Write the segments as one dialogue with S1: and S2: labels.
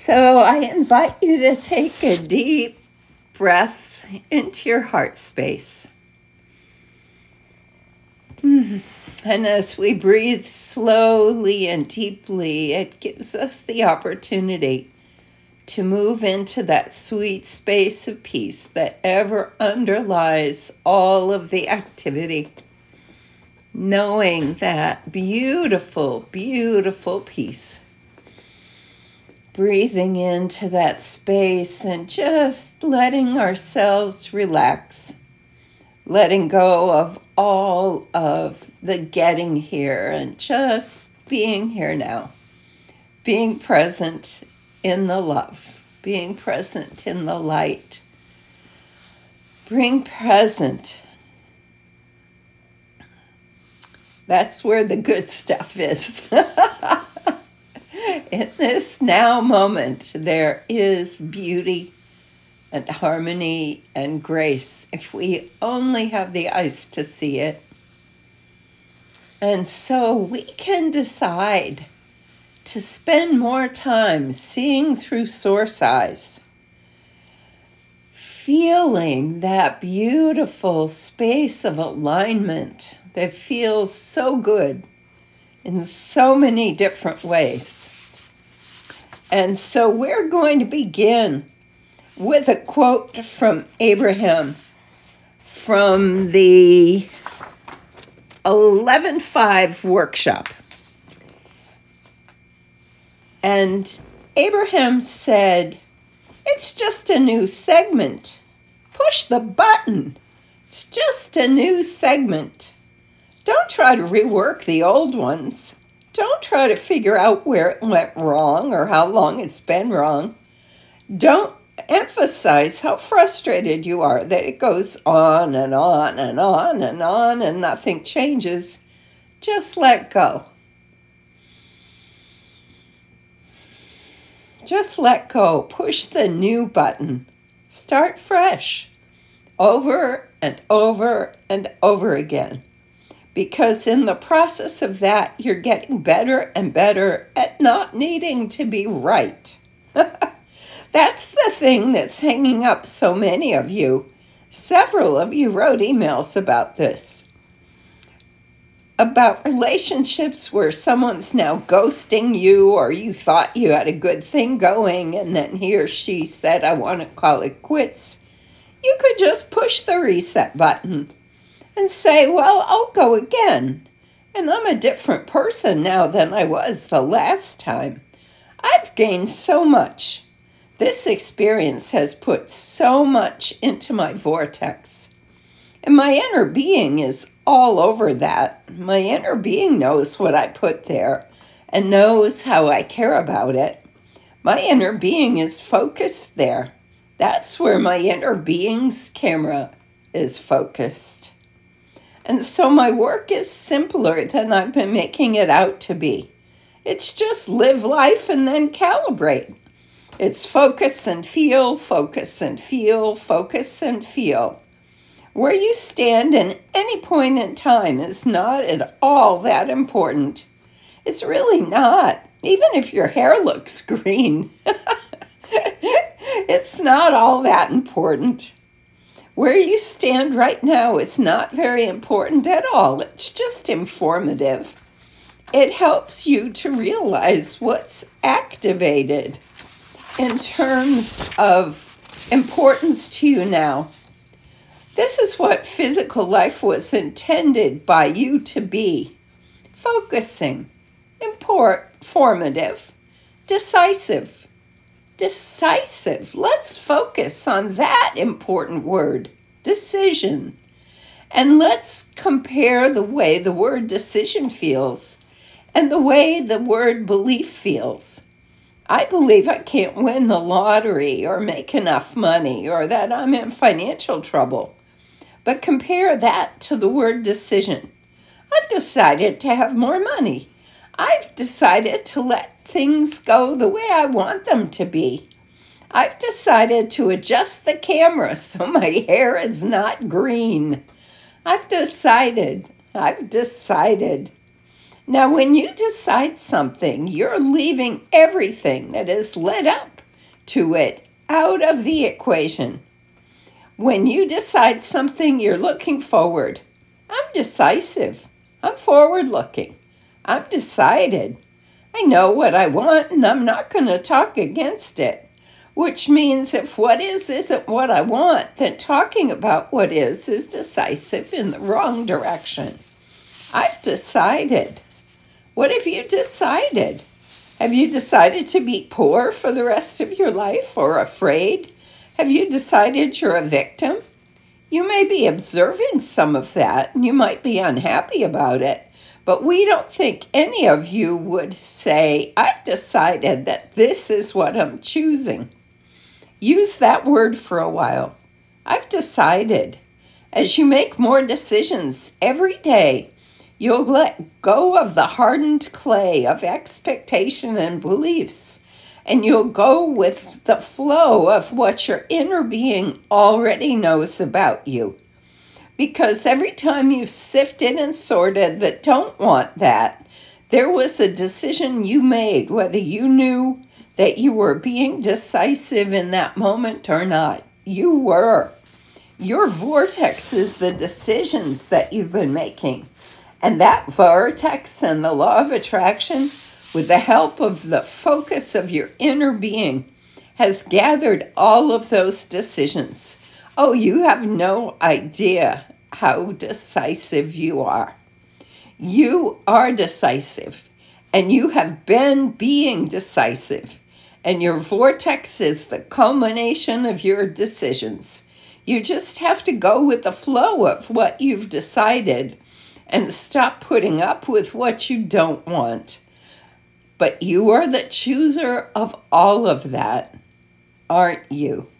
S1: So I invite you to take a deep breath into your heart space. And as we breathe slowly and deeply, it gives us the opportunity to move into that sweet space of peace that ever underlies all of the activity. Knowing that beautiful, beautiful peace. Breathing into that space and just letting ourselves relax. Letting go of all of the getting here and just being here now. Being present in the love. Being present in the light. Being present. That's where the good stuff is. In this now moment, there is beauty and harmony and grace if we only have the eyes to see it. And so we can decide to spend more time seeing through source eyes, feeling that beautiful space of alignment that feels so good in so many different ways. And so we're going to begin with a quote from Abraham from the 11.5 workshop. And Abraham said, "It's just a new segment. Push the button. It's just a new segment. Don't try to rework the old ones. Don't try to figure out where it went wrong or how long it's been wrong. Don't emphasize how frustrated you are that it goes on and on and on and on and nothing changes. Just let go. Just let go. Push the new button. Start fresh. Over and over and over again. Because in the process of that, you're getting better and better at not needing to be right. That's the thing that's hanging up so many of you. Several of you wrote emails about this. About relationships where someone's now ghosting you, or you thought you had a good thing going and then he or she said, "I want to call it quits." You could just push the reset button and say, "Well, I'll go again. And I'm a different person now than I was the last time. I've gained so much. This experience has put so much into my vortex. And my inner being is all over that. My inner being knows what I put there and knows how I care about it. My inner being is focused there. That's where my inner being's camera is focused. And so my work is simpler than I've been making it out to be. It's just live life and then calibrate. It's focus and feel, focus and feel, focus and feel. Where you stand in any point in time is not at all that important. It's really not. Even if your hair looks green, it's not all that important. Where you stand right now is not very important at all. It's just informative. It helps you to realize what's activated in terms of importance to you now. This is what physical life was intended by you to be. Focusing, informative, decisive. Decisive. Let's focus on that important word, decision. And let's compare the way the word decision feels and the way the word belief feels. I believe I can't win the lottery or make enough money or that I'm in financial trouble. But compare that to the word decision. I've decided to have more money. I've decided to let things go the way I want them to be. I've decided to adjust the camera so my hair is not green. I've decided. Now, when you decide something, you're leaving everything that has led up to it out of the equation. When you decide something, you're looking forward. I'm decisive. I'm forward looking. I'm decided. I know what I want and I'm not going to talk against it. Which means if what is isn't what I want, then talking about what is decisive in the wrong direction. I've decided. What have you decided? Have you decided to be poor for the rest of your life or afraid? Have you decided you're a victim? You may be observing some of that and you might be unhappy about it, but we don't think any of you would say, I've decided that this is what I'm choosing. Use that word for a while. I've decided. As you make more decisions every day, you'll let go of the hardened clay of expectation and beliefs, and you'll go with the flow of what your inner being already knows about you. Because every time you've sifted and sorted that don't want that, there was a decision you made, whether you knew that you were being decisive in that moment or not. You were. Your vortex is the decisions that you've been making. And that vortex and the law of attraction, with the help of the focus of your inner being, has gathered all of those decisions. Oh, you have no idea how decisive you are. You are decisive, and you have been being decisive. And your vortex is the culmination of your decisions. You just have to go with the flow of what you've decided and stop putting up with what you don't want. But you are the chooser of all of that, aren't you?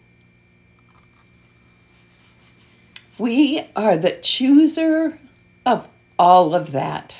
S1: We are the chooser of all of that.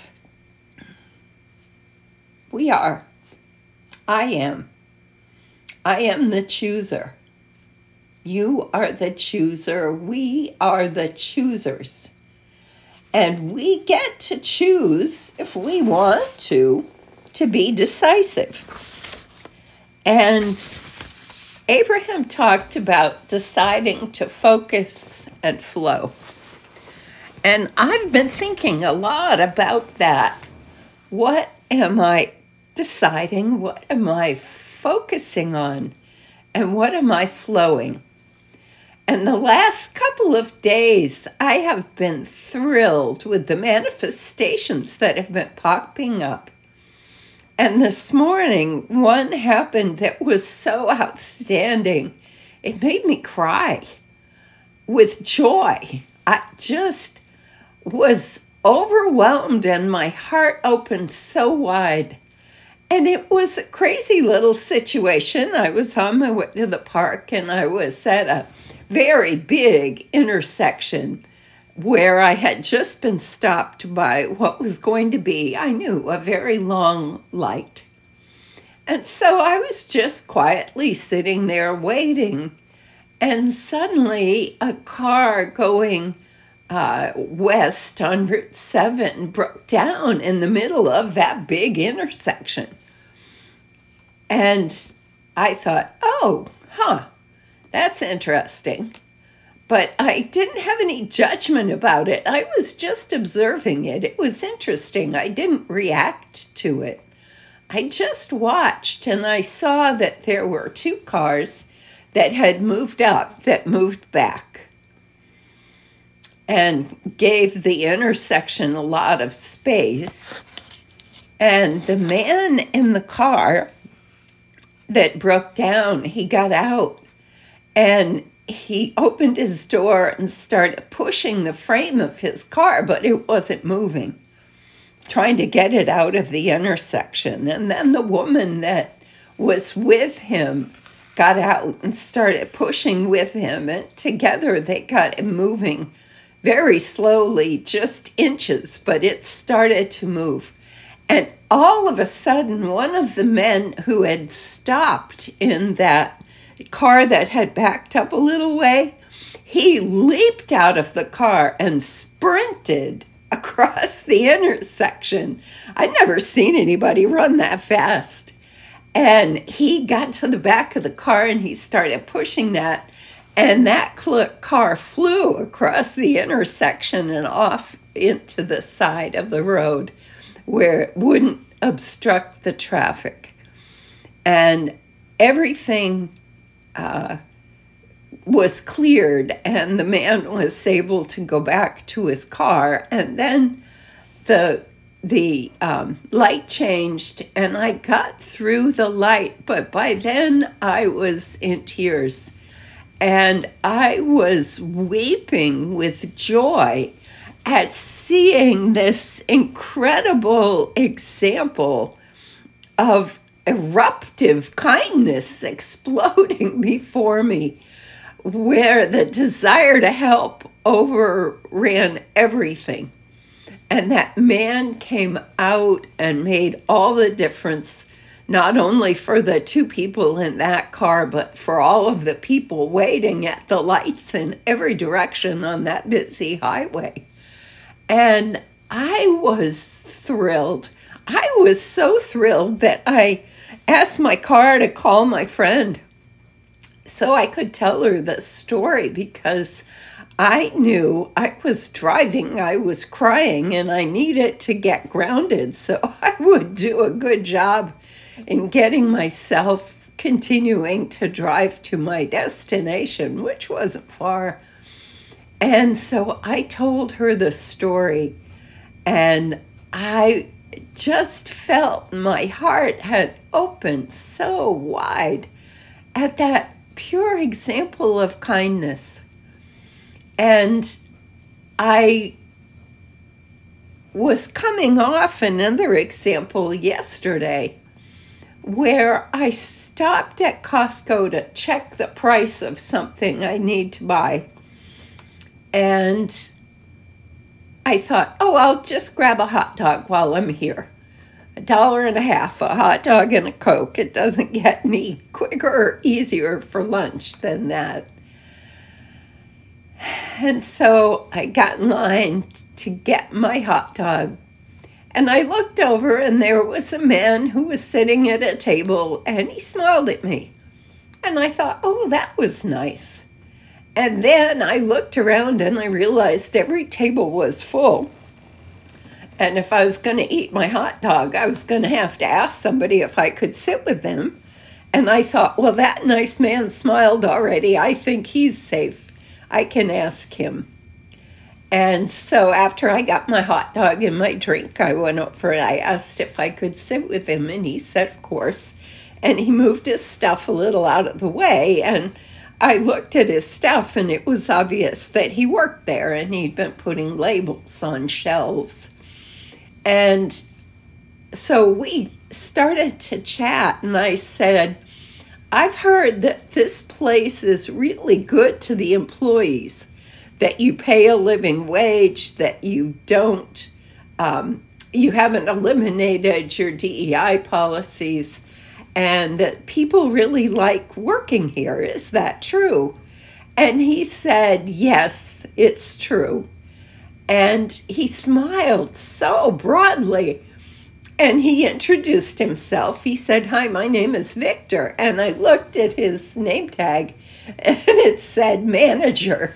S1: We are. I am. I am the chooser. You are the chooser. We are the choosers. And we get to choose, if we want to be decisive. And Abraham talked about deciding to focus and flow. And I've been thinking a lot about that. What am I deciding? What am I focusing on? And what am I flowing? And the last couple of days, I have been thrilled with the manifestations that have been popping up. And this morning, one happened that was so outstanding. It made me cry with joy. I just was overwhelmed and my heart opened so wide. And it was a crazy little situation. I was on my way to the park and I was at a very big intersection where I had just been stopped by what was going to be, I knew, a very long light. And so I was just quietly sitting there waiting. And suddenly a car going west on Route 7 broke down in the middle of that big intersection. And I thought, that's interesting. But I didn't have any judgment about it. I was just observing it. It was interesting. I didn't react to it. I just watched and I saw that there were two cars that had moved up, that moved back, and gave the intersection a lot of space. And the man in the car that broke down, he got out and he opened his door and started pushing the frame of his car, but it wasn't moving, trying to get it out of the intersection. And then the woman that was with him got out and started pushing with him, and together they got it moving very slowly, just inches, but it started to move. And all of a sudden, one of the men who had stopped in that car that had backed up a little way, he leaped out of the car and sprinted across the intersection. I'd never seen anybody run that fast. And he got to the back of the car and he started pushing that. And that car flew across the intersection and off into the side of the road where it wouldn't obstruct the traffic. And everything was cleared, and the man was able to go back to his car. And then the light changed, and I got through the light, but by then I was in tears. And I was weeping with joy at seeing this incredible example of eruptive kindness exploding before me, where the desire to help overran everything. And that man came out and made all the difference, not only for the two people in that car, but for all of the people waiting at the lights in every direction on that busy highway. And I was thrilled. I was so thrilled that I asked my car to call my friend so I could tell her the story, because I knew I was driving, I was crying, and I needed to get grounded so I would do a good job in getting myself continuing to drive to my destination, which wasn't far. And so I told her the story, and I just felt my heart had opened so wide at that pure example of kindness. And I was coming off another example yesterday where I stopped at Costco to check the price of something I need to buy. And I thought, oh, I'll just grab a hot dog while I'm here. $1.50, a hot dog and a Coke. It doesn't get any quicker or easier for lunch than that. And so I got in line to get my hot dog. And I looked over, and there was a man who was sitting at a table, and he smiled at me. And I thought, oh, that was nice. And then I looked around, and I realized every table was full. And if I was going to eat my hot dog, I was going to have to ask somebody if I could sit with them. And I thought, well, that nice man smiled already. I think he's safe. I can ask him. And so after I got my hot dog and my drink, I went over and I asked if I could sit with him. And he said, of course. And he moved his stuff a little out of the way. And I looked at his stuff, and it was obvious that he worked there and he'd been putting labels on shelves. And so we started to chat, and I said, I've heard that this place is really good to the employees, that you pay a living wage, that you don't, you haven't eliminated your DEI policies, and that people really like working here. Is that true? And he said, yes, it's true. And he smiled so broadly. And he introduced himself. He said, hi, my name is Victor. And I looked at his name tag, and it said manager.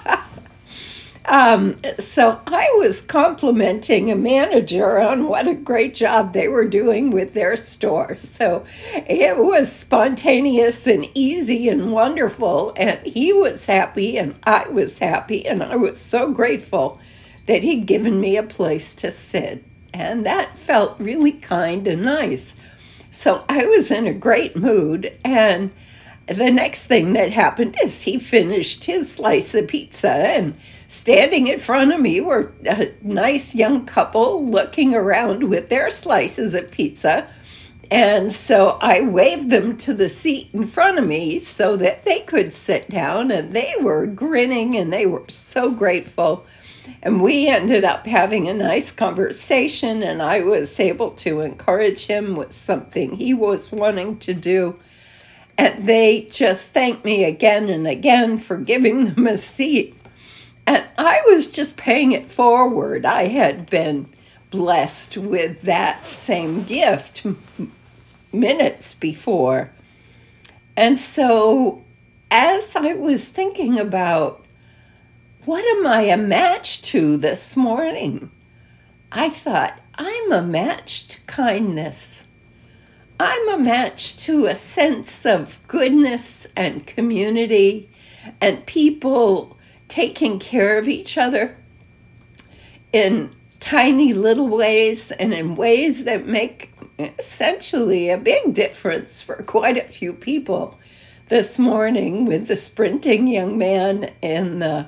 S1: So I was complimenting a manager on what a great job they were doing with their store. So it was spontaneous and easy and wonderful. And he was happy, and I was happy. And I was so grateful that he'd given me a place to sit. And that felt really kind and nice. So I was in a great mood. And the next thing that happened is he finished his slice of pizza, and standing in front of me were a nice young couple looking around with their slices of pizza. And so I waved them to the seat in front of me so that they could sit down, and they were grinning and they were so grateful. And we ended up having a nice conversation, and I was able to encourage him with something he was wanting to do. And they just thanked me again and again for giving them a seat. And I was just paying it forward. I had been blessed with that same gift minutes before. And so as I was thinking about what am I a match to this morning, I thought, I'm a match to kindness. I'm a match to a sense of goodness and community and people taking care of each other in tiny little ways and in ways that make essentially a big difference for quite a few people. This morning with the sprinting young man in the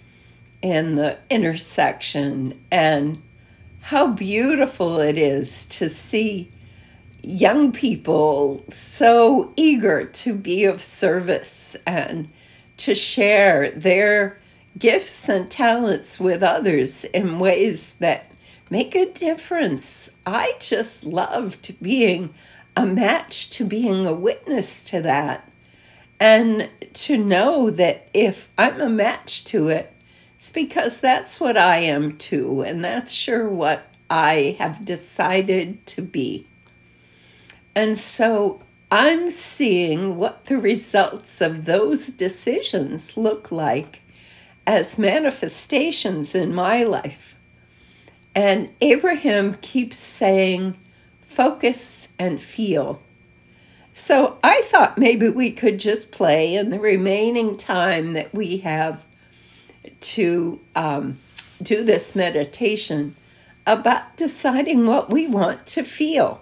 S1: intersection, and how beautiful it is to see young people so eager to be of service and to share their gifts and talents with others in ways that make a difference. I just loved being a match, to being a witness to that, and to know that if I'm a match to it, it's because that's what I am too, and that's sure what I have decided to be. And so I'm seeing what the results of those decisions look like as manifestations in my life. And Abraham keeps saying, focus and feel. So I thought maybe we could just play in the remaining time that we have to do this meditation about deciding what we want to feel.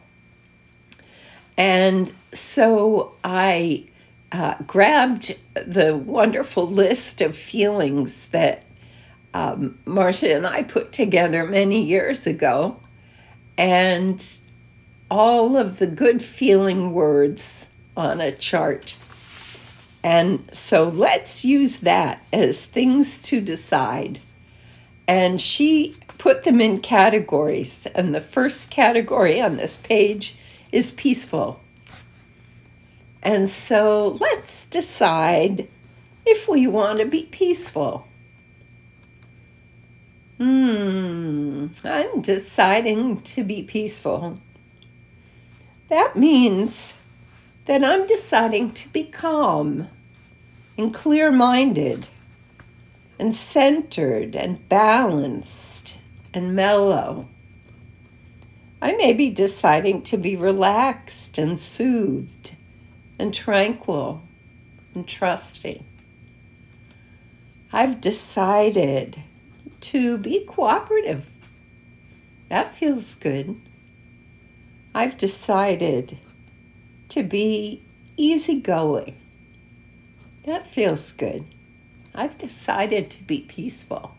S1: And so I grabbed the wonderful list of feelings that Marcia and I put together many years ago, and all of the good feeling words on a chart. And so let's use that as things to decide. And she put them in categories. And the first category on this page is peaceful. And so let's decide if we want to be peaceful. I'm deciding to be peaceful. That means that I'm deciding to be calm and clear-minded and centered and balanced and mellow. I may be deciding to be relaxed and soothed and tranquil and trusting. I've decided to be cooperative. That feels good. I've decided to be easygoing. That feels good. I've decided to be peaceful.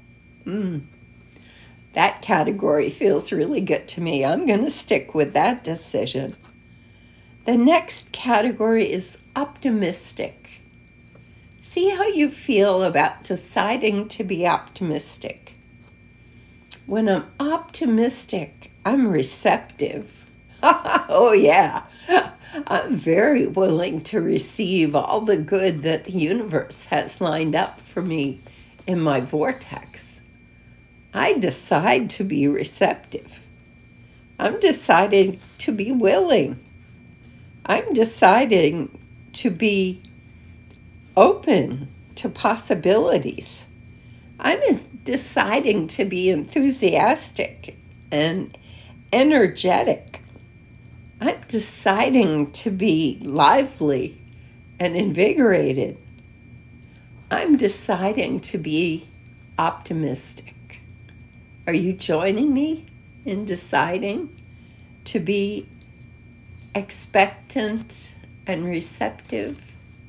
S1: That category feels really good to me. I'm going to stick with that decision. The next category is optimistic. See how you feel about deciding to be optimistic. When I'm optimistic, I'm receptive. Oh, yeah. I'm very willing to receive all the good that the universe has lined up for me in my vortex. I decide to be receptive. I'm deciding to be willing. I'm deciding to be open to possibilities. I'm deciding to be enthusiastic and energetic. I'm deciding to be lively and invigorated. I'm deciding to be optimistic. Are you joining me in deciding to be expectant and receptive?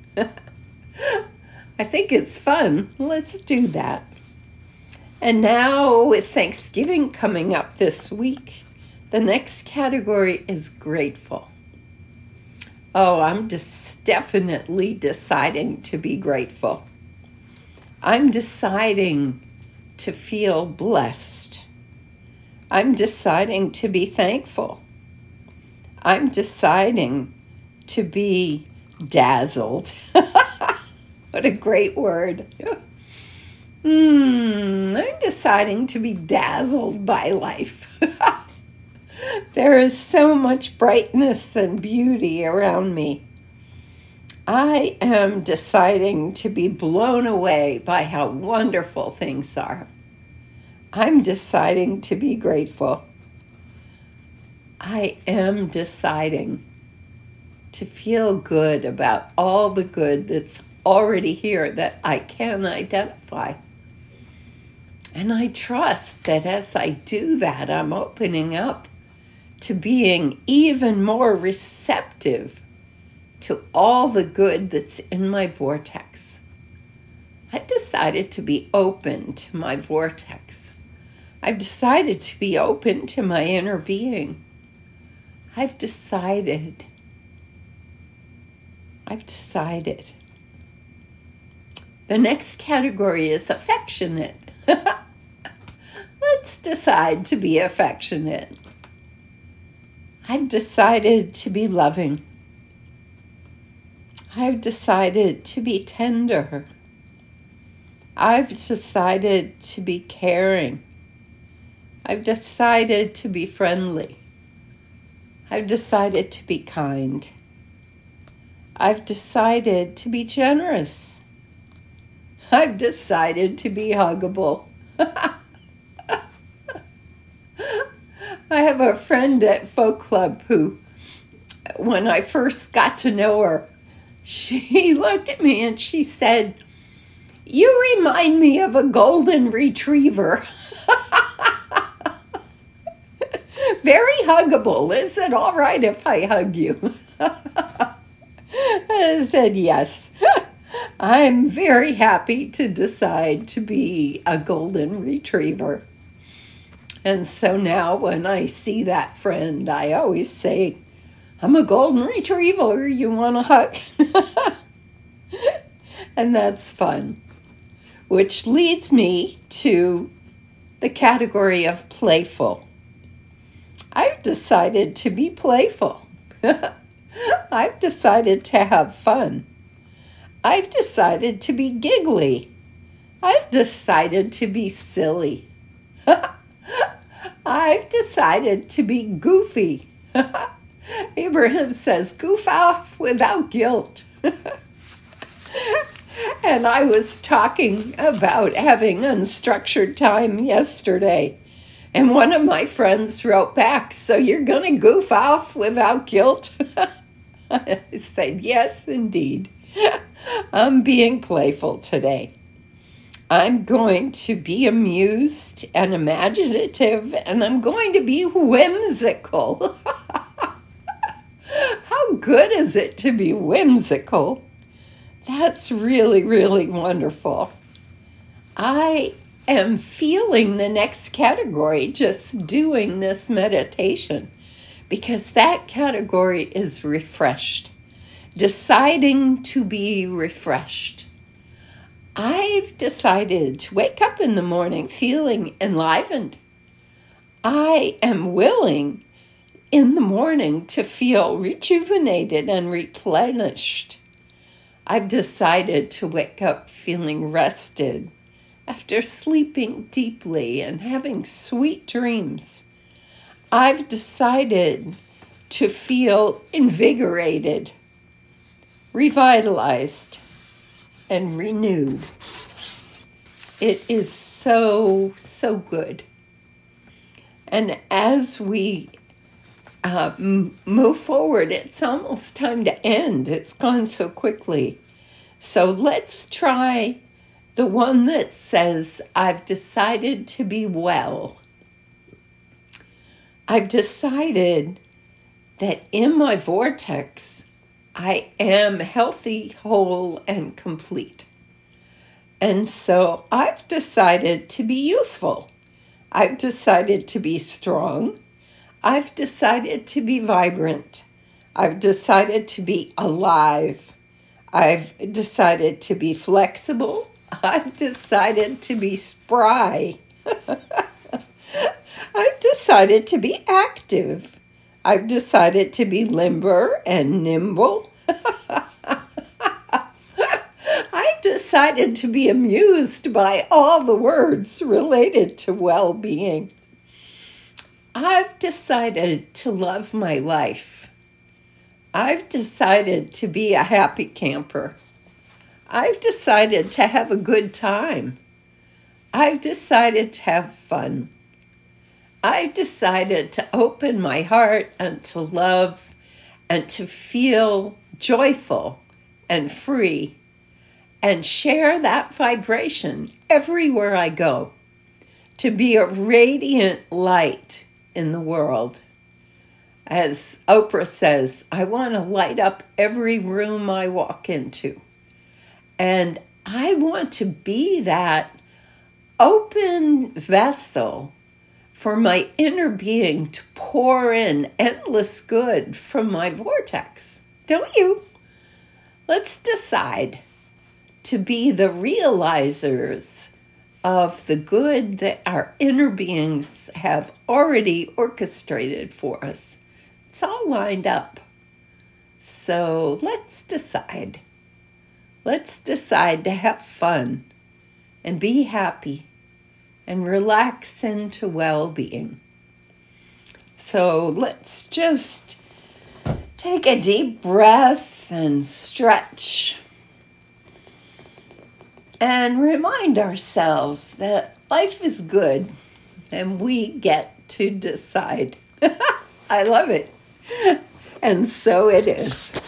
S1: I think it's fun. Let's do that. And now, with Thanksgiving coming up this week, the next category is grateful. Oh, I'm just definitely deciding to be grateful. I'm deciding to feel blessed. I'm deciding to be thankful. I'm deciding to be dazzled. What a great word. I'm deciding to be dazzled by life. There is so much brightness and beauty around me. I am deciding to be blown away by how wonderful things are. I'm deciding to be grateful. I am deciding to feel good about all the good that's already here that I can identify. And I trust that as I do that, I'm opening up to being even more receptive to all the good that's in my vortex. I've decided to be open to my vortex. I've decided to be open to my inner being. I've decided. The next category is affectionate. Let's decide to be affectionate. I've decided to be loving. I've decided to be tender. I've decided to be caring. I've decided to be friendly. I've decided to be kind. I've decided to be generous. I've decided to be huggable. I have a friend at Folk Club who, when I first got to know her, she looked at me and she said, "You remind me of a golden retriever." Very huggable. Is it all right if I hug you? I said, yes. I'm very happy to decide to be a golden retriever. And so now when I see that friend, I always say, "I'm a golden retriever. You want a hug?" And that's fun. Which leads me to the category of playful. I've decided to be playful. I've decided to have fun. I've decided to be giggly. I've decided to be silly. I've decided to be goofy. Abraham says, goof off without guilt. And I was talking about having unstructured time yesterday. And one of my friends wrote back, "So you're going to goof off without guilt?" I said, yes, indeed. I'm being playful today. I'm going to be amused and imaginative, and I'm going to be whimsical. How good is it to be whimsical? That's really, really wonderful. I am feeling the next category just doing this meditation, because that category is refreshed. Deciding to be refreshed. I've decided to wake up in the morning feeling enlivened. I am willing in the morning to feel rejuvenated and replenished. I've decided to wake up feeling rested after sleeping deeply and having sweet dreams. I've decided to feel invigorated, revitalized, and renewed. It is so, so good. And as we move forward, it's almost time to end. It's gone so quickly. So let's try the one that says, I've decided to be well. I've decided that in my vortex, I am healthy, whole, and complete. And so I've decided to be youthful. I've decided to be strong. I've decided to be vibrant. I've decided to be alive. I've decided to be flexible. I've decided to be spry. I've decided to be active. I've decided to be limber and nimble. I've decided to be amused by all the words related to well-being. I've decided to love my life. I've decided to be a happy camper. I've decided to have a good time. I've decided to have fun. I've decided to open my heart and to love and to feel joyful and free and share that vibration everywhere I go, to be a radiant light in the world. As Oprah says, I want to light up every room I walk into. And I want to be that open vessel for my inner being to pour in endless good from my vortex. Don't you? Let's decide to be the realizers of the good that our inner beings have already orchestrated for us. It's all lined up. So let's decide. Let's decide to have fun and be happy and relax into well-being. So let's just take a deep breath and stretch and remind ourselves that life is good and we get to decide. I love it. And so it is.